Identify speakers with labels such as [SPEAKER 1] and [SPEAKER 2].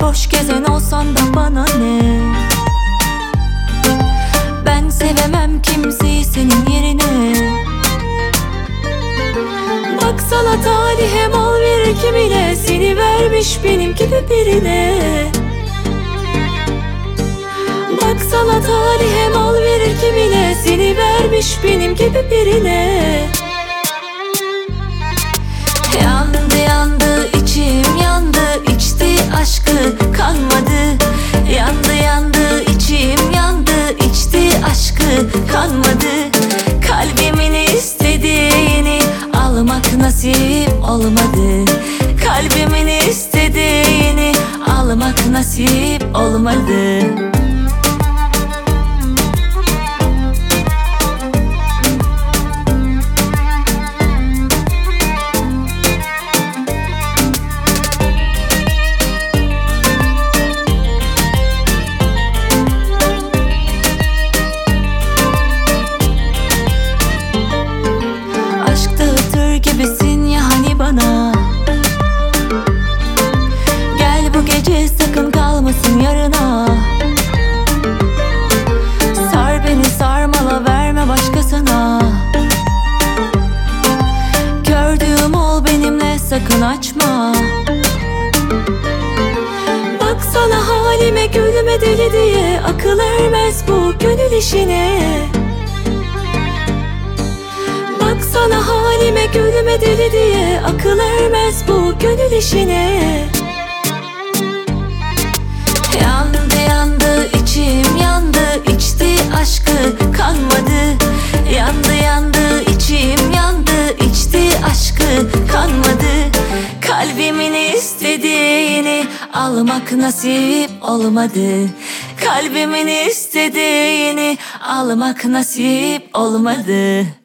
[SPEAKER 1] Boş gezen olsan da bana ne? Ben sevemem kimseyi senin yerine. Baksana talihe mal verir kimine, seni vermiş benim gibi birine. Baksana talihe mal verir kimine, seni vermiş benim gibi birine. Yandı yandı içim yandı, içti aşkı kanmadı. Yandı yandı içim yandı, içti aşkı kanmadı. Kalbimin istediğini almak nasip olmadı. Kalbimin istediğini almak nasip olmadı. Gibisin ya hani bana. Gel bu gece sakın kalmasın yarına. Sar beni sarmala verme başkasına. Gördüğüm ol benimle sakın açma. Baksana halime gülme deli diye, akıl ermez bu gönül işine. Baksana halime gülme deli diye, akıl ermez bu gönül işine. Yandı yandı içim yandı, içti aşkı kanmadı. Yandı yandı içim yandı, içti aşkı kanmadı. Kalbimin istediğini almak nasip olmadı. Kalbimin istediğini almak nasip olmadı.